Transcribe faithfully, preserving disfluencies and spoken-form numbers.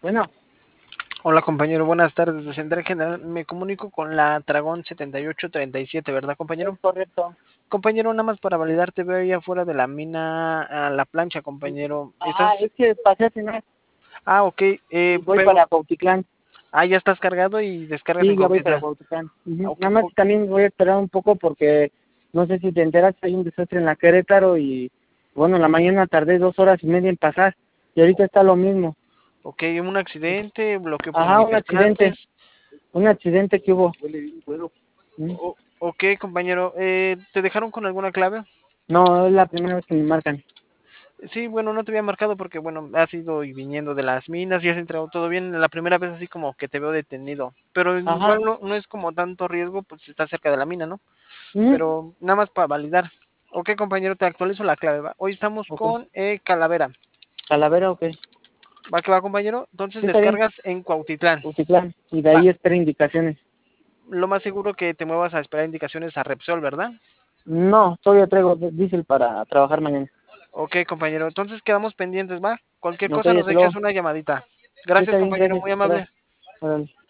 Bueno, Hola compañero, buenas tardes. De Central General me comunico con la Tragón setenta y ocho treinta y siete, ¿verdad es compañero? correcto. Compañero, nada más para validarte, veo ahí afuera de la mina a la plancha, compañero. Ah, ¿Estás? es que pasé a cenar Ah, ok, eh, y voy pero... para Cuautitlán. Ah, ya estás cargado y descargas en Sí, ya voy para Cuautitlán. Cuautitlán. Ujú. Ok, Nada más o- también voy a esperar un poco porque no sé si te enteras, hay un desastre en la Querétaro y bueno, en la mañana tardé dos horas y media en pasar y ahorita está lo mismo. ok, un accidente, bloqueo por Ajá, un accidente, manifestantes. un accidente que hubo. ¿Mm? O- ok, compañero, eh, ¿te dejaron con alguna clave? No, es la primera vez que me marcan. Sí, bueno, no te había marcado porque, bueno, has ido y viniendo de las minas y has entregado todo bien. La primera vez así como que te veo detenido. Pero Ajá. igual no, no es como tanto riesgo, pues está cerca de la mina, ¿no? Ujú. Pero nada más para validar. Ok, compañero, te actualizo la clave, ¿va? Hoy estamos Ok. con eh, Calavera. Calavera, ok. ¿Va que va, compañero? Entonces Sí, está bien. descargas en Cuautitlán. Cuautitlán. Y de Va. ahí espera indicaciones. Lo más seguro que te muevas a esperar indicaciones a Repsol, ¿verdad? No, todavía traigo diésel para trabajar mañana. Ok, compañero. Entonces quedamos pendientes, ¿va? Cualquier Ok, cosa nos hasta echas luego. una llamadita. Sí, Gracias, está bien, compañero. gracias. Muy Gra- amable. órale.